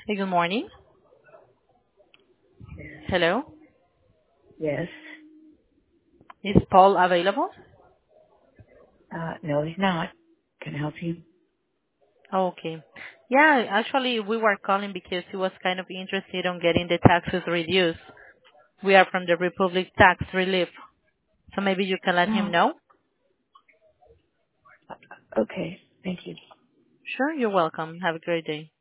Hey, good morning. Hello. Yes. Is Paul available? No, he's not. Can I help you? Okay. Yeah, actually, we were calling because he was kind of interested on getting the taxes reduced. We are from the Republic Tax Relief, so maybe you can let him Oh, know. okay. Thank you. Sure, you're welcome. Have a great day.